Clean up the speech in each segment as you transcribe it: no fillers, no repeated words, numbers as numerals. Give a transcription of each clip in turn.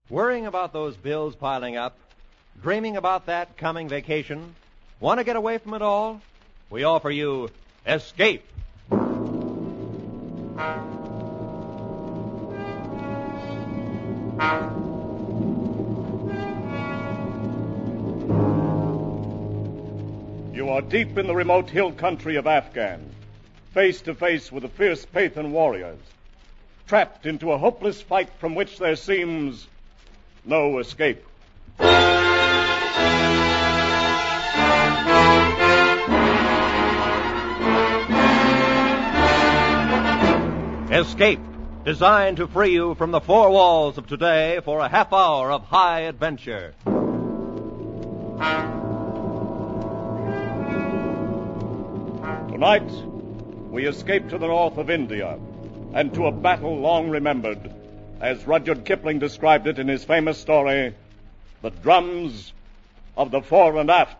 Worrying about those bills piling up? Dreaming about that coming vacation? Want to get away from it all? We offer you Escape. You are deep in the remote hill country of Afghan, face to face with the fierce Pathan warriors, trapped into a hopeless fight from which there seems no escape. Escape, designed to free you from the four walls of today for a half hour of high adventure. Tonight, we escape to the north of India and to a battle long remembered, as Rudyard Kipling described it in his famous story, The Drums of the Fore and Aft.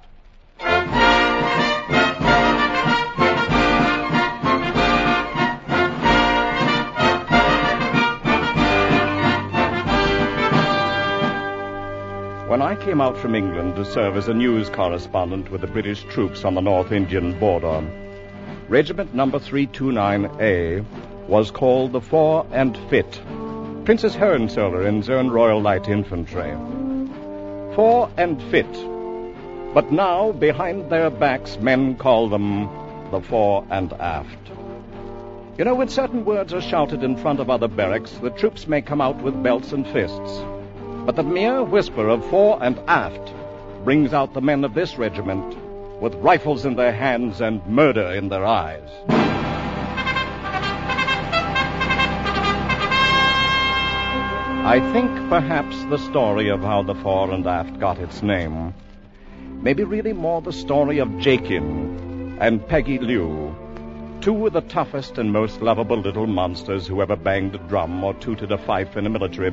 When I came out from England to serve as a news correspondent with the British troops on the North Indian border, Regiment number 329A was called the Fore and Fit, Princess Hohenzollern's own Royal Light Infantry. Fore and Fit. But now, behind their backs, men call them the Fore and Aft. You know, when certain words are shouted in front of other barracks, the troops may come out with belts and fists. But the mere whisper of Fore and Aft brings out the men of this regiment with rifles in their hands and murder in their eyes. I think perhaps the story of how the Fore and Aft got its name may be really more the story of Jakin and Peggy Liu, two of the toughest and most lovable little monsters who ever banged a drum or tooted a fife in a military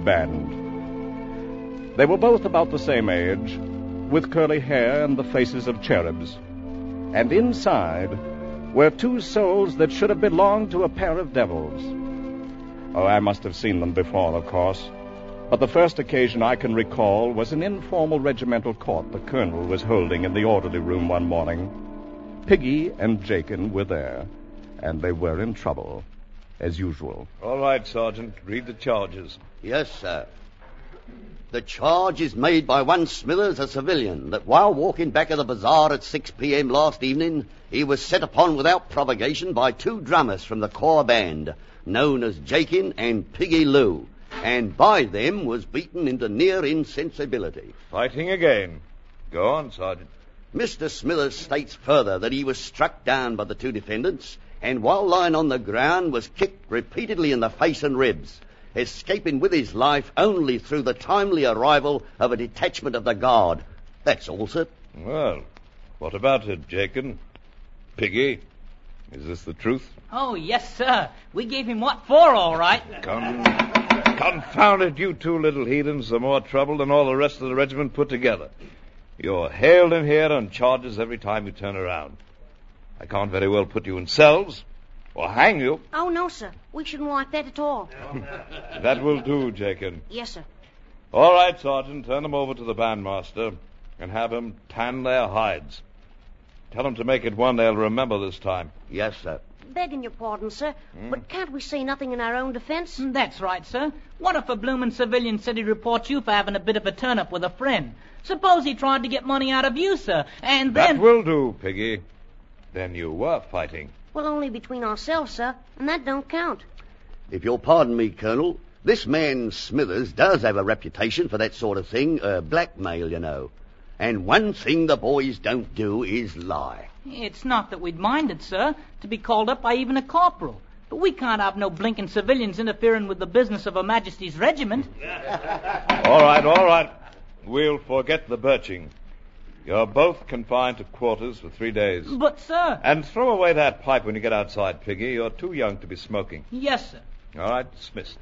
band. They were both about the same age, with curly hair and the faces of cherubs. And inside were two souls that should have belonged to a pair of devils. Oh, I must have seen them before, of course. But the first occasion I can recall was an informal regimental court the colonel was holding in the orderly room one morning. Piggy and Jakin were there, and they were in trouble, as usual. All right, Sergeant. Read the charges. Yes, sir. The charge is made by one Smithers, a civilian, that while walking back of the bazaar at 6 p.m. last evening, he was set upon without provocation by two drummers from the corps band, known as Jakin and Piggy Lou, and by them was beaten into near insensibility. Fighting again. Go on, Sergeant. Mr. Smithers states further that he was struck down by the two defendants, and while lying on the ground was kicked repeatedly in the face and ribs, escaping with his life only through the timely arrival of a detachment of the guard. That's all, sir. Well, what about it, Jakin? Piggy, is this the truth? Oh, yes, sir. We gave him what for, all right. Confound it, you two little heathens are more trouble than all the rest of the regiment put together. You're hailed in here on charges every time you turn around. I can't very well put you in cells or hang you. Oh, no, sir. We shouldn't like that at all. That will do, Jakin. Yes, sir. All right, Sergeant, turn them over to the bandmaster and have him tan their hides. Tell them to make it one they'll remember this time. Yes, sir. Begging your pardon, sir, but can't we say nothing in our own defense? That's right, sir. What if a bloomin' civilian said he'd report you for having a bit of a turn-up with a friend? Suppose he tried to get money out of you, sir, and then... That will do, Piggy. Then you were fighting. Well, only between ourselves, sir, and that don't count. If you'll pardon me, Colonel, this man Smithers does have a reputation for that sort of thing, blackmail, you know. And one thing the boys don't do is lie. It's not that we'd minded, sir, to be called up by even a corporal. But we can't have no blinking civilians interfering with the business of Her Majesty's regiment. All right. We'll forget the birching. You're both confined to quarters for 3 days. But, sir... And throw away that pipe when you get outside, Piggy. You're too young to be smoking. Yes, sir. All right, dismissed.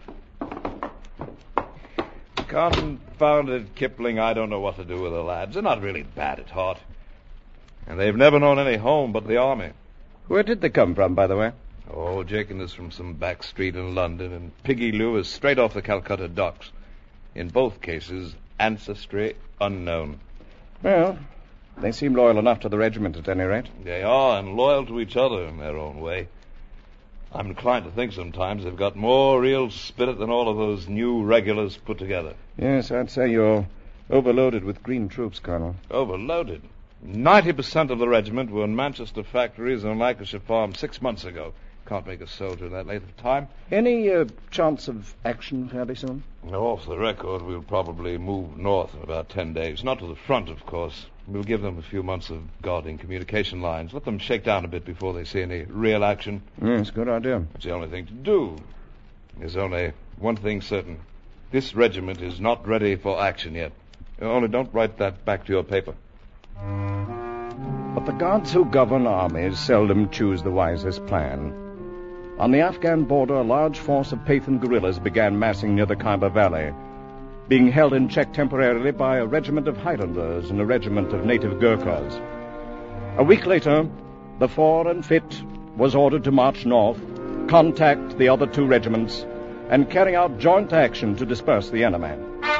Confounded Kipling, I don't know what to do with the lads. They're not really bad at heart. And they've never known any home but the army. Where did they come from, by the way? Oh, Jakin is from some back street in London, and Piggy Lou is straight off the Calcutta docks. In both cases, ancestry unknown. Well, they seem loyal enough to the regiment at any rate. They are, and loyal to each other in their own way. I'm inclined to think sometimes they've got more real spirit than all of those new regulars put together. Yes, I'd say you're overloaded with green troops, Colonel. Overloaded. 90% of the regiment were in Manchester factories and Lancashire farms 6 months ago. Can't make a soldier in that length of time. Any chance of action fairly soon? Now, off the record, we'll probably move north in about 10 days. Not to the front, of course. We'll give them a few months of guarding communication lines. Let them shake down a bit before they see any real action. Yes, good idea. That's the only thing to do. There's only one thing certain. This regiment is not ready for action yet. Only don't write that back to your paper. But the guards who govern armies seldom choose the wisest plan. On the Afghan border, a large force of Pathan guerrillas began massing near the Khyber Valley, being held in check temporarily by a regiment of Highlanders and a regiment of native Gurkhas. A week later, the 4 and 5th was ordered to march north, contact the other 2 regiments, and carry out joint action to disperse the enemy.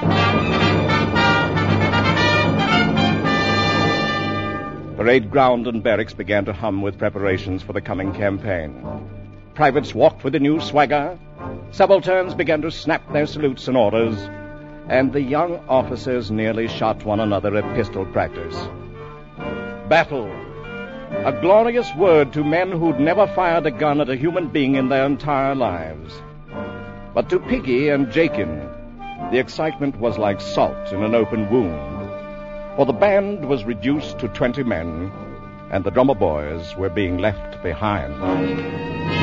Parade ground and barracks began to hum with preparations for the coming campaign. Privates walked with a new swagger, subalterns began to snap their salutes and orders, and the young officers nearly shot one another at pistol practice. Battle, a glorious word to men who'd never fired a gun at a human being in their entire lives. But to Piggy and Jakin, the excitement was like salt in an open wound, for the band was reduced to 20 men, and the drummer boys were being left behind.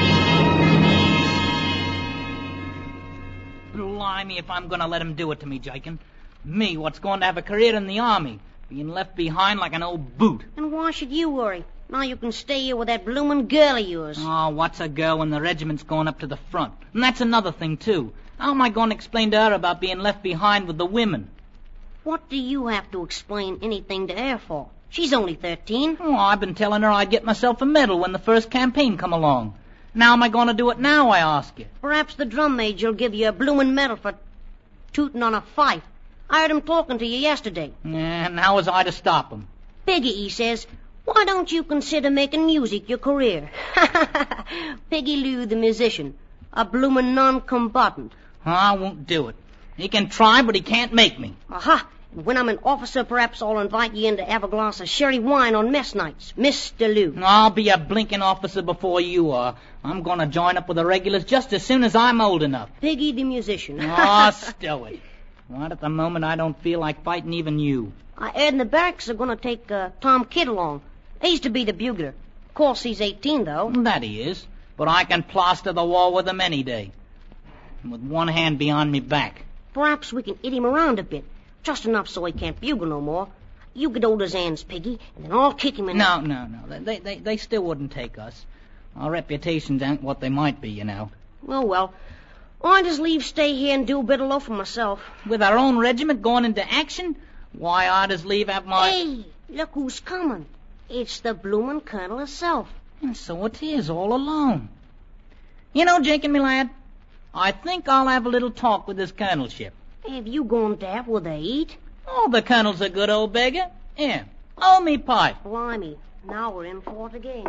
Blimey, if I'm going to let him do it to me, Jakin. Me, what's going to have a career in the army, being left behind like an old boot. And why should you worry? Now you can stay here with that bloomin' girl of yours. Oh, what's a girl when the regiment's going up to the front? And that's another thing, too. How am I going to explain to her about being left behind with the women? What do you have to explain anything to her for? She's only 13. Oh, I've been telling her I'd get myself a medal when the first campaign come along. Now am I going to do it now, I ask you? Perhaps the drum major'll give you a bloomin' medal for tootin' on a fife. I heard him talking to you yesterday. And how was I to stop him? Piggy, he says, why don't you consider making music your career? Peggy Lou, the musician, a bloomin' non-combatant. I won't do it. He can try, but he can't make me. Aha! And when I'm an officer, perhaps I'll invite you in to have a glass of sherry wine on mess nights, Mr. Lou. I'll be a blinking officer before you are. I'm going to join up with the regulars just as soon as I'm old enough. Piggy the musician. Stow it. Right at the moment, I don't feel like fighting even you. I heard in the barracks are going to take Tom Kidd along. He's to be the bugler. Of course, he's 18, though. That he is. But I can plaster the wall with him any day. With one hand behind me back. Perhaps we can hit him around a bit. Just enough so he can't bugle no more. You get hold of his hands, Piggy, and then I'll kick him in. No. They still wouldn't take us. Our reputations ain't what they might be, you know. Oh, well. I just leave stay here and do a bit of loafing myself. With our own regiment going into action? Why, I just leave have my... Hey, look who's coming. It's the bloomin' colonel herself. And so it is, all alone. You know, Jakin, me lad, I think I'll have a little talk with this colonelship. Have you gone daft with a eat? Oh, the colonel's a good old beggar. Here, hold me pipe. Blimey, now we're in for it again.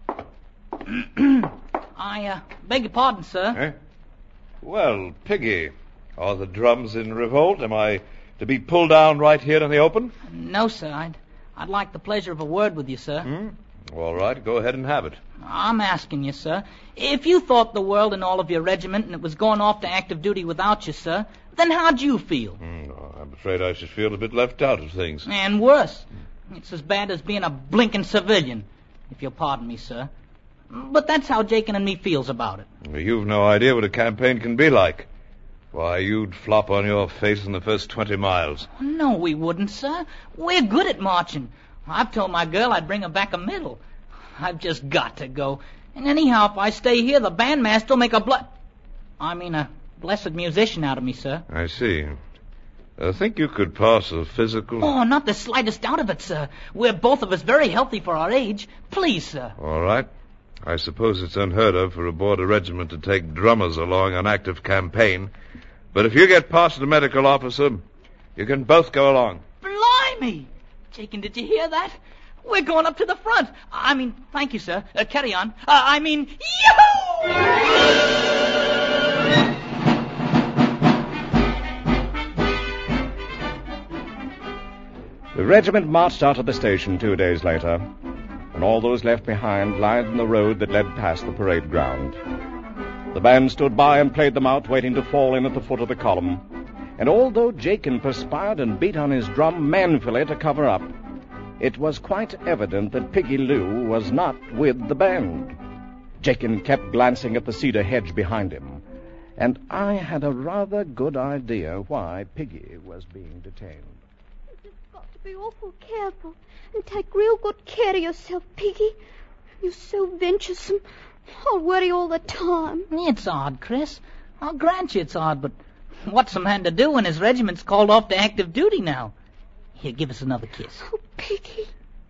I beg your pardon, sir. Eh? Well, Piggy, are the drums in revolt? Am I to be pulled down right here in the open? No, sir. I'd like the pleasure of a word with you, sir. All right, go ahead and have it. I'm asking you, sir. If you thought the world and all of your regiment and it was going off to active duty without you, sir, then how'd you feel? I'm afraid I should feel a bit left out of things. And worse. It's as bad as being a blinking civilian, if you'll pardon me, sir. But that's how Jakin and me feels about it. You've no idea what a campaign can be like. Why, you'd flop on your face in the first 20 miles. No, we wouldn't, sir. We're good at marching. I've told my girl I'd bring her back a medal. I've just got to go. And anyhow, if I stay here, the bandmaster will make a blessed musician out of me, sir. I see. I think you could pass a physical... Oh, not the slightest doubt of it, sir. We're both of us very healthy for our age. Please, sir. All right. I suppose it's unheard of for a border regiment to take drummers along on active campaign. But if you get past the medical officer, you can both go along. Blimey! Jakin, did you hear that? We're going up to the front. Thank you, sir. Carry on. Yoo-hoo! The regiment marched out of the station 2 days later, and all those left behind lined the road that led past the parade ground. The band stood by and played them out, waiting to fall in at the foot of the column. And although Jakin perspired and beat on his drum manfully to cover up, it was quite evident that Piggy Lou was not with the band. Jakin kept glancing at the cedar hedge behind him, and I had a rather good idea why Piggy was being detained. You've got to be awful careful and take real good care of yourself, Piggy. You're so venturesome. I'll worry all the time. It's odd, Chris. I'll grant you it's odd, but what's a man to do when his regiment's called off to active duty now? Here, give us another kiss. Oh, Piggy.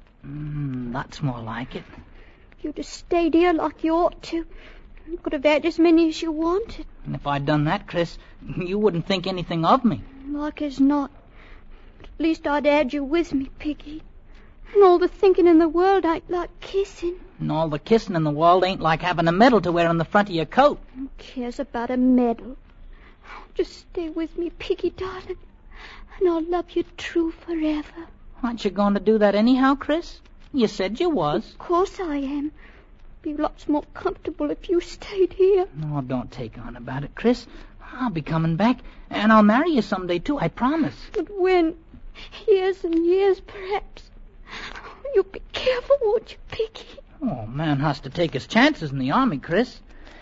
That's more like it. If you'd have stayed here like you ought to, you could have had as many as you wanted. And if I'd done that, Chris, you wouldn't think anything of me. Like as not. But at least I'd had you with me, Piggy. And all the thinking in the world ain't like kissing. And all the kissing in the world ain't like having a medal to wear on the front of your coat. Who cares about a medal? Just stay with me, Piggy, darling, and I'll love you true forever. Aren't you going to do that anyhow, Chris? You said you was. Of course I am. Be lots more comfortable if you stayed here. No, don't take on about it, Chris. I'll be coming back, and I'll marry you someday, too, I promise. But when? Years and years, perhaps. You be careful, won't you, Piggy? Oh, man has to take his chances in the army, Chris.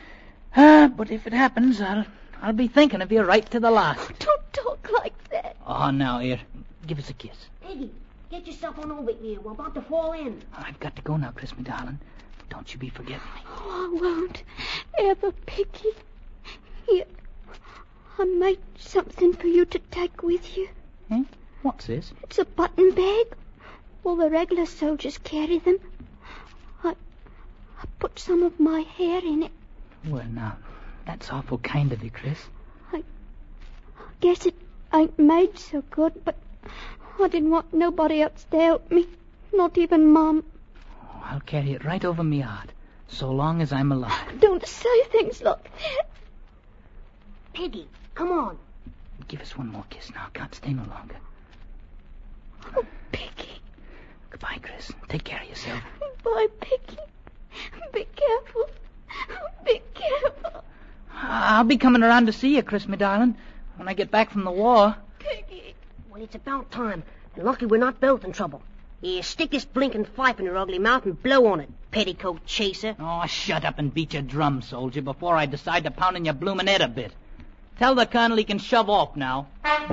But if it happens, I'll be thinking of you right to the last. Don't talk like that. Oh, now, here, give us a kiss. Peggy, get yourself on over here. We're about to fall in. I've got to go now, Chris, my darling. Don't you be forgetting me. Oh, I won't ever, Piggy. Here, I made something for you to take with you. Eh? What's this? It's a button bag. All the regular soldiers carry them. I put some of my hair in it. Well, now, that's awful kind of you, Chris. I guess it ain't made so good, but I didn't want nobody else to help me, not even Mum. Oh, I'll carry it right over me heart, so long as I'm alive. Don't say things like that. Peggy, come on. Give us one more kiss now. Can't stay no longer. Oh, Piggy. Goodbye, Chris. Take care of yourself. Bye, Piggy. Be careful. Be careful. I'll be coming around to see you, Chris, my darling, when I get back from the war. Piggy. Well, it's about time. And lucky we're not both in trouble. Here, stick this blinking pipe in your ugly mouth and blow on it, petticoat chaser. Oh, shut up and beat your drum, soldier, before I decide to pound in your bloomin' head a bit. Tell the colonel he can shove off now.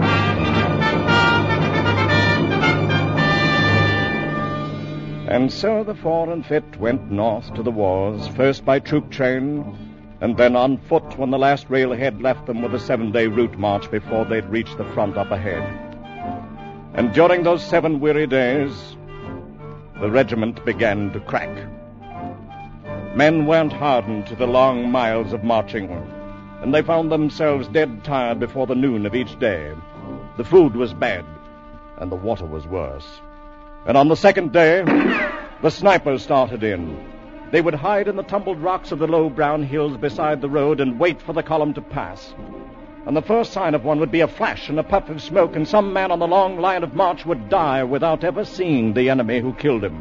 And so the 4 and 5th went north to the wars, first by troop train, and then on foot when the last railhead left them with a 7-day route march before they'd reach the front up ahead. And during those 7 weary days, the regiment began to crack. Men weren't hardened to the long miles of marching, and they found themselves dead tired before the noon of each day. The food was bad, and the water was worse. And on the 2nd day, the snipers started in. They would hide in the tumbled rocks of the low brown hills beside the road and wait for the column to pass. And the first sign of one would be a flash and a puff of smoke, and some man on the long line of march would die without ever seeing the enemy who killed him.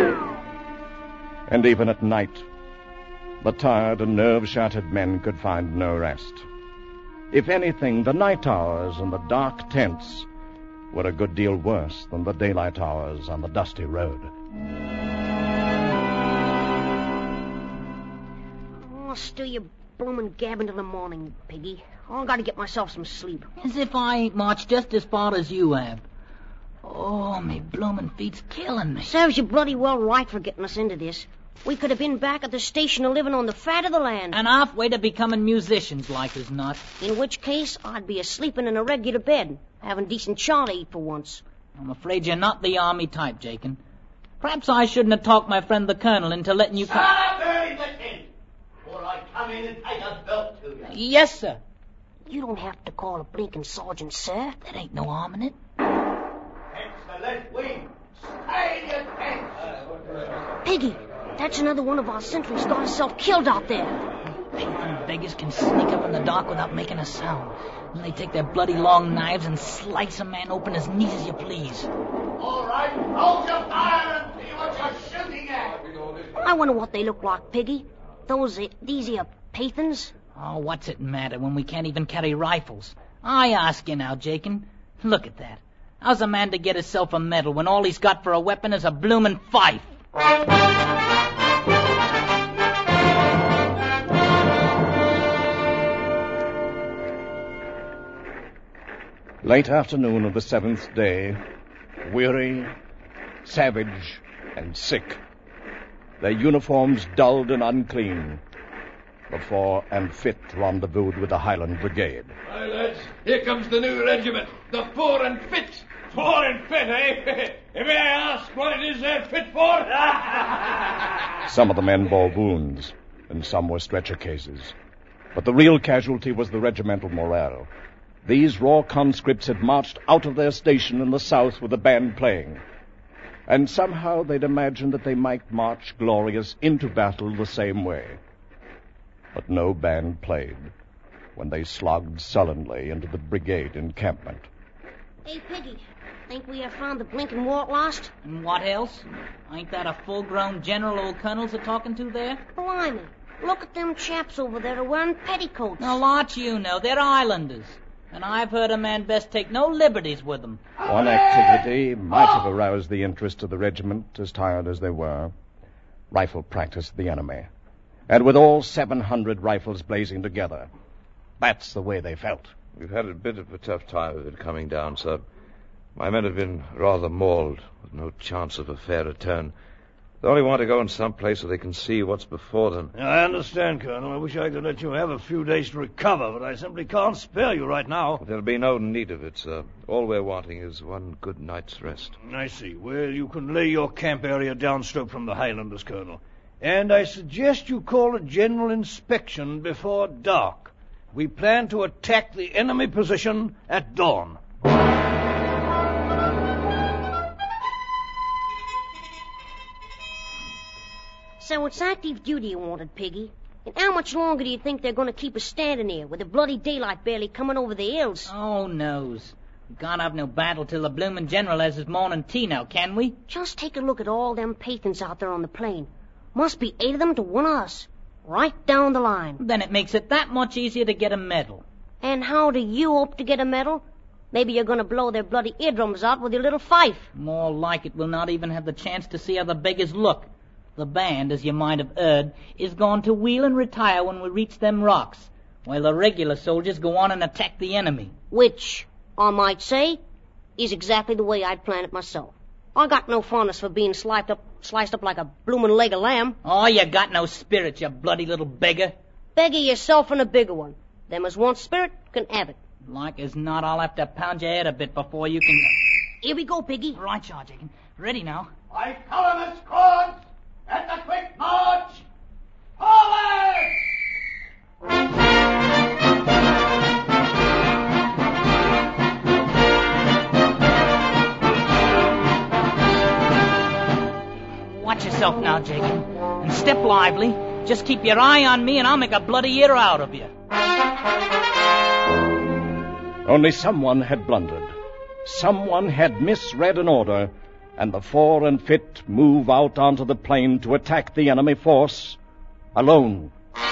And even at night, the tired and nerve-shattered men could find no rest. If anything, the night hours and the dark tents were a good deal worse than the daylight hours on the dusty road. I'll still you bloomin' gabbing till the morning, Piggy. I've got to get myself some sleep. As if I ain't marched just as far as you have. Oh, me bloomin' feet's killing me. Serves you bloody well right for getting us into this. We could have been back at the station living on the fat of the land. And halfway to becoming musicians, like as not. In which case, I'd be a-sleeping in a regular bed, having decent chaw to eat for once. I'm afraid you're not the army type, Jakin. Perhaps I shouldn't have talked my friend the colonel into letting you come. Shut up, Barry McKin, before I come in and take a belt to you. Yes, sir. You don't have to call a blinking sergeant, sir. There ain't no harm in it. It's the left wing. Stay your tanks. Piggy, that's another one of our sentries got himself killed out there. Pathan beggars can sneak up in the dark without making a sound. And they take their bloody long knives and slice a man open as neat as you please. All right, hold your fire and see what you're shooting at. I wonder what they look like, Piggy. These here Pathans? Oh, what's it matter when we can't even carry rifles? I ask you now, Jakin. Look at that. How's a man to get himself a medal when all he's got for a weapon is a bloomin' fife? Late afternoon of the 7th day, weary, savage, and sick, their uniforms dulled and unclean, the 4 and Fit rendezvoused with the Highland Brigade. Hi, lads. Here comes the new regiment, the 4 and Fit. 4 and Fit, eh? May I ask what it is they're fit for? Some of the men bore wounds, and some were stretcher cases. But the real casualty was the regimental morale. These raw conscripts had marched out of their station in the south with the band playing. And somehow they'd imagined that they might march glorious into battle the same way. But no band played when they slogged sullenly into the brigade encampment. Hey, Piggy, think we have found the blinking wart lost? And what else? Ain't that a full-grown general old colonel's a-talking to there? Blimey, look at them chaps over there wearing petticoats. Now, lot you know, they're islanders. And I've heard a man best take no liberties with them. One activity might have aroused the interest of the regiment, as tired as they were. Rifle practice of the enemy. And with all 700 rifles blazing together. That's the way they felt. We've had a bit of a tough time of it coming down, sir. My men have been rather mauled, with no chance of a fair return. They only want to go in some place where they can see what's before them. I understand, Colonel. I wish I could let you have a few days to recover, but I simply can't spare you right now. There'll be no need of it, sir. All we're wanting is one good night's rest. I see. Well, you can lay your camp area downstroke from the Highlanders, Colonel. And I suggest you call a general inspection before dark. We plan to attack the enemy position at dawn. So it's active duty you wanted, Piggy. And how much longer do you think they're going to keep us standing here with the bloody daylight barely coming over the hills? Oh, knows. We can't have no battle till the bloomin' general has his morning tea now, can we? Just take a look at all them Pathans out there on the plain. Must be 8 of them to 1 of us. Right down the line. Then it makes it that much easier to get a medal. And how do you hope to get a medal? Maybe you're going to blow their bloody eardrums out with your little fife. More like it, we'll not even have the chance to see how the beggars look. The band, as you might have heard, is going to wheel and retire when we reach them rocks, while the regular soldiers go on and attack the enemy. Which, I might say, is exactly the way I'd plan it myself. I got no fondness for being sliced up like a bloomin' leg of lamb. Oh, you got no spirit, you bloody little beggar. Beggar yourself and a bigger one. Them as want spirit can have it. Like as not, I'll have to pound your head a bit before you can... Here we go, Piggy. Right, Sergeant. Aiken. Ready now. I call them as squads at the quick march. Forward! Watch yourself now, Jacob. And step lively. Just keep your eye on me and I'll make a bloody ear out of you. Only someone had blundered. Someone had misread an order, and the 4 and Fit move out onto the plain to attack the enemy force alone.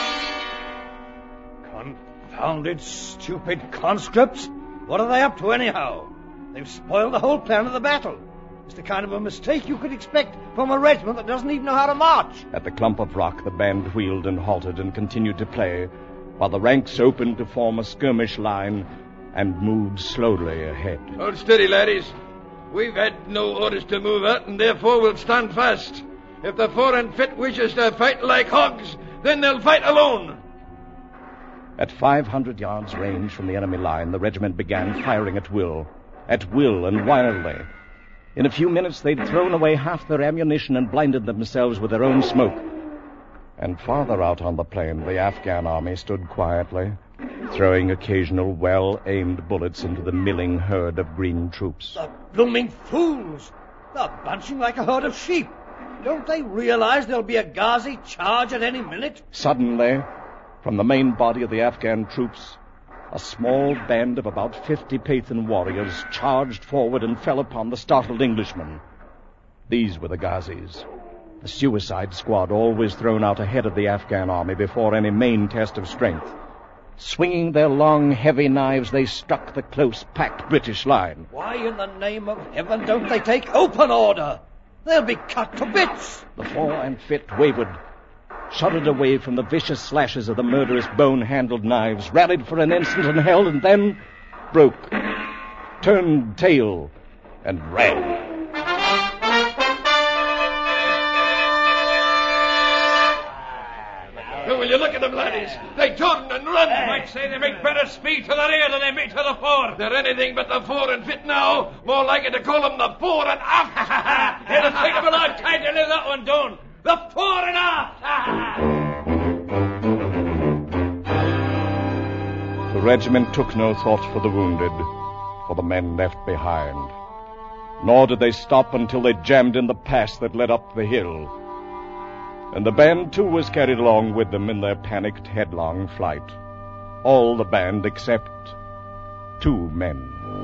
Confounded, stupid conscripts. What are they up to anyhow? They've spoiled the whole plan of the battle. It's the kind of a mistake you could expect from a regiment that doesn't even know how to march. At the clump of rock, the band wheeled and halted and continued to play, while the ranks opened to form a skirmish line and moved slowly ahead. Hold steady, laddies. We've had no orders to move out, and therefore we'll stand fast. If the 4 and Fit wishes to fight like hogs, then they'll fight alone. At 500 yards range from the enemy line, the regiment began firing at will and wildly. In a few minutes, they'd thrown away half their ammunition and blinded themselves with their own smoke. And farther out on the plain, the Afghan army stood quietly, throwing occasional well-aimed bullets into the milling herd of green troops. The blooming fools! They're bunching like a herd of sheep. Don't they realize there'll be a Ghazi charge at any minute? Suddenly, from the main body of the Afghan troops, a small band of about 50 Pathan warriors charged forward and fell upon the startled Englishmen. These were the Ghazis, the suicide squad always thrown out ahead of the Afghan army before any main test of strength. Swinging their long, heavy knives, they struck the close-packed British line. Why in the name of heaven don't they take open order? They'll be cut to bits. The four and fit wavered, shuddered away from the vicious slashes of the murderous bone-handled knives, rallied for an instant and held, and then broke, turned tail, and ran. Will you look at them, laddies? They turn and run. I'd say they make better speed to the rear than they make to the fore. They're anything but the fore and fit now. More likely to call them the fore and aft. It'll take them a long time to live that one down. The fore and aft. The regiment took no thought for the wounded, for the men left behind. Nor did they stop until they jammed in the pass that led up the hill. And the band, too, was carried along with them in their panicked, headlong flight. All the band except 2 men.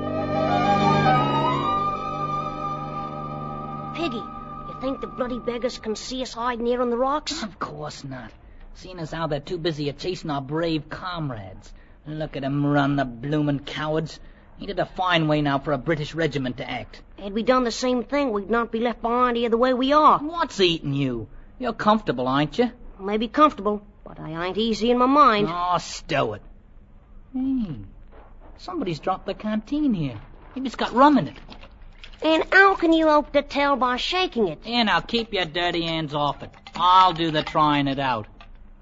Piggy, you think the bloody beggars can see us hiding here on the rocks? Of course not. Seeing as how they're too busy chasing our brave comrades. Look at 'em run, the bloomin' cowards. Ain't it a fine way now for a British regiment to act? Had we done the same thing, we'd not be left behind here the way we are. What's eating you? You're comfortable, aren't you? Maybe comfortable, but I ain't easy in my mind. Oh, stow it. Hey, somebody's dropped the canteen here. Maybe it's got rum in it. And how can you hope to tell by shaking it? Here, now, keep your dirty hands off it. I'll do the trying it out.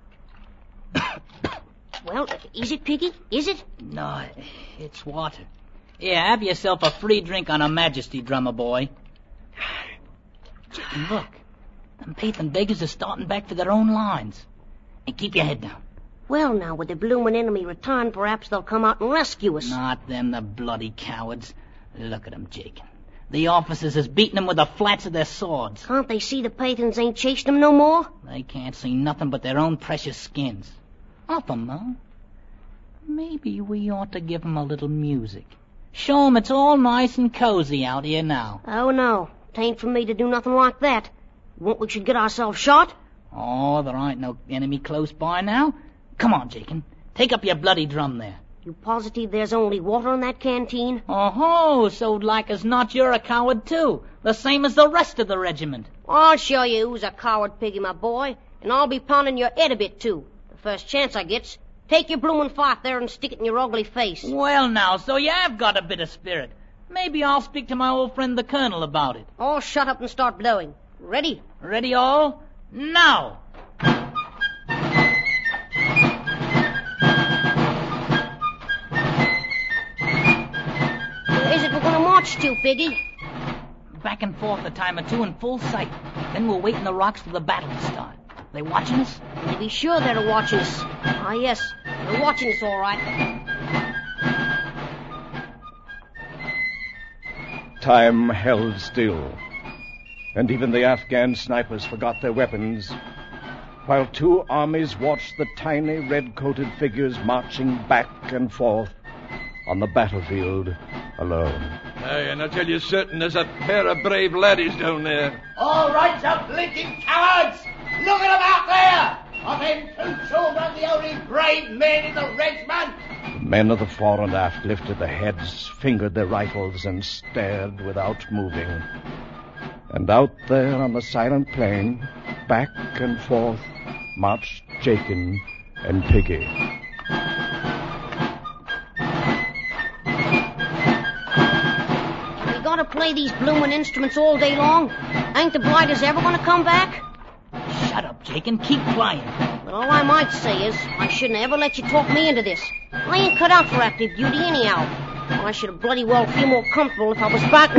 Well, is it, Piggy? Is it? No, it's water. Here, have yourself a free drink on Her Majesty, drummer boy. Chicken, look. Them Pathan beggars are starting back for their own lines. And keep your head down. Well, now, with the bloomin' enemy return, perhaps they'll come out and rescue us. Not them, the bloody cowards. Look at them, Jake. The officers is beating them with the flats of their swords. Can't they see the Pathans ain't chasing them no more? They can't see nothing but their own precious skins. Up 'em, though. Maybe we ought to give 'em a little music. Show 'em it's all nice and cozy out here now. Oh, no. 'Tain't for me to do nothing like that. Want we should get ourselves shot? Oh, there ain't no enemy close by now. Come on, Jakin. Take up your bloody drum there. You positive there's only water in that canteen? Oh-ho, so like as not you're a coward too. The same as the rest of the regiment. I'll show you who's a coward, Piggy, my boy. And I'll be pounding your head a bit, too. The first chance I gets. Take your bloomin' fight there and stick it in your ugly face. Well, now, so you have got a bit of spirit. Maybe I'll speak to my old friend the Colonel about it. Oh, shut up and start blowing. Ready? Ready all? Now! Where is it we're going to march to, Piggy? Back and forth a time or two in full sight. Then we'll wait in the rocks for the battle to start. They watching us? To be sure they're watching us. Ah, yes. They're watching us all right. Time held still, and even the Afghan snipers forgot their weapons, while 2 armies watched the tiny red-coated figures marching back and forth on the battlefield alone. Aye, and I tell you certain there's a pair of brave laddies down there. All right, you blinking cowards! Look at them out there! Are them 2 children the only brave men in the regiment? The men of the fore and aft lifted their heads, fingered their rifles, and stared without moving. And out there on the silent plain, back and forth, marched Jakin and Piggy. We gotta play these bloomin' instruments all day long? Ain't the blighters ever gonna come back? Shut up, Jake, and keep quiet. But all I might say is, I shouldn't ever let you talk me into this. I ain't cut out for active duty anyhow. Well, I should have bloody well feel more comfortable if I was back.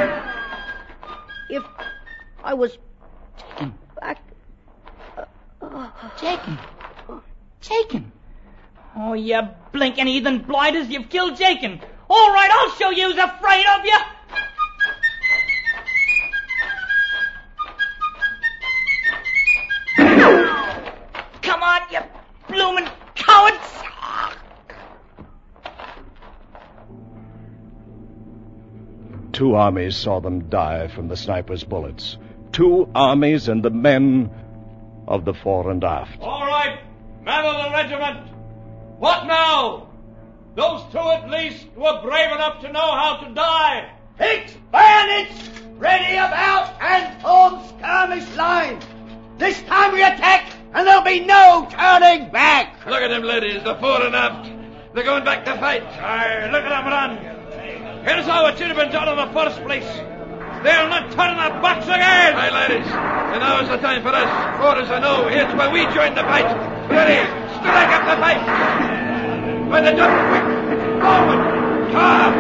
If I was back. Jakin. Oh, you blinking heathen blighters, you've killed Jakin. All right, I'll show you who's afraid of you. Come on, you bloomin' cowards. Two armies saw them die from the sniper's bullets. 2 armies and the men of the fore and aft. All right, men of the regiment. What now? Those 2 at least were brave enough to know how to die. Fix bayonets, ready about and form skirmish line. This time we attack, and there'll be no turning back. Look at them, ladies, the fore and aft. They're going back to fight. Aye, look at them run. Here's how it should have been done in the first place. They'll not turn their backs again. Aye, ladies, and now is the time for us. For as I know, here's where we join the fight. Ready, strike up the fight. By the double quick, forward, come.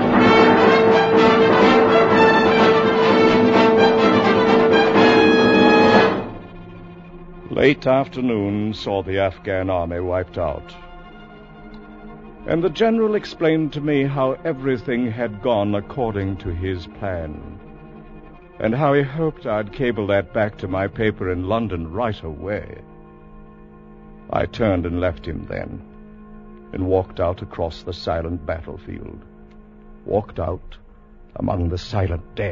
Late afternoon saw the Afghan army wiped out. And the general explained to me how everything had gone according to his plan, and how he hoped I'd cable that back to my paper in London right away. I turned and left him then, and walked out across the silent battlefield, walked out among the silent dead.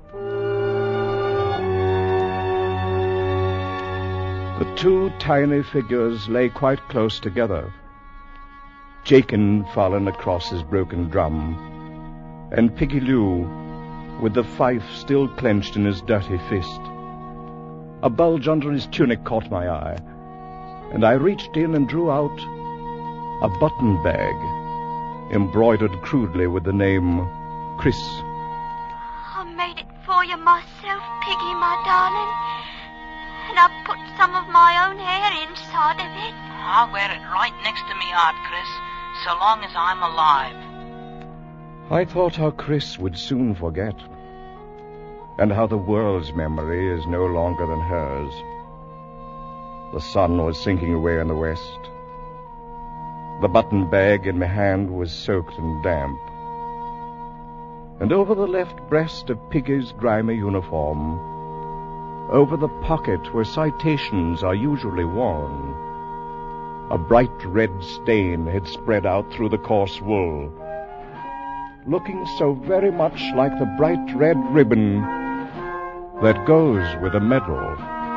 The 2 tiny figures lay quite close together, Jakin fallen across his broken drum, and Piggy Lou with the fife still clenched in his dirty fist. A bulge under his tunic caught my eye, and I reached in and drew out a button bag embroidered crudely with the name Chris. I made it for you myself, Piggy, my darling. And I put some of my own hair inside of it. I'll wear it right next to me heart, Chris, so long as I'm alive. I thought how Chris would soon forget, and how the world's memory is no longer than hers. The sun was sinking away in the west. The button bag in my hand was soaked and damp. And over the left breast of Piggy's grimy uniform, over the pocket where citations are usually worn, a bright red stain had spread out through the coarse wool, looking so very much like the bright red ribbon that goes with a medal.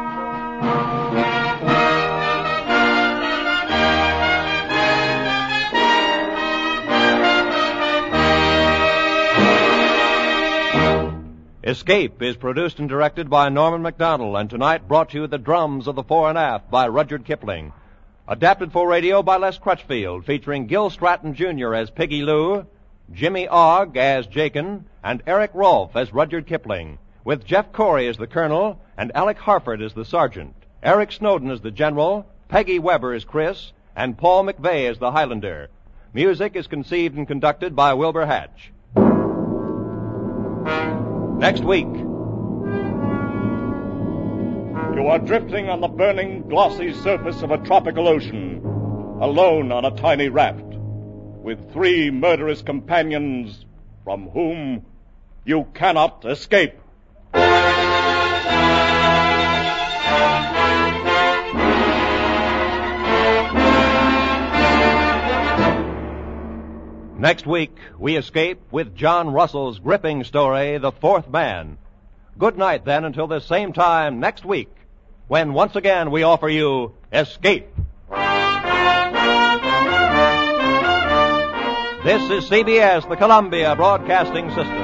Escape is produced and directed by Norman MacDonald, and tonight brought to you The Drums of the Fore and Aft by Rudyard Kipling. Adapted for radio by Les Crutchfield, featuring Gil Stratton Jr. as Piggy Lou, Jimmy Ogg as Jakin, and Eric Rolfe as Rudyard Kipling, with Jeff Corey as the Colonel and Alec Harford as the Sergeant, Eric Snowden as the General, Peggy Weber as Chris, and Paul McVeigh as the Highlander. Music is conceived and conducted by Wilbur Hatch. Next week. You are drifting on the burning, glossy surface of a tropical ocean, alone on a tiny raft, with 3 murderous companions from whom you cannot escape. Next week, we escape with John Russell's gripping story, The Fourth Man. Good night, then, until this same time next week, when once again we offer you Escape. This is CBS, the Columbia Broadcasting System.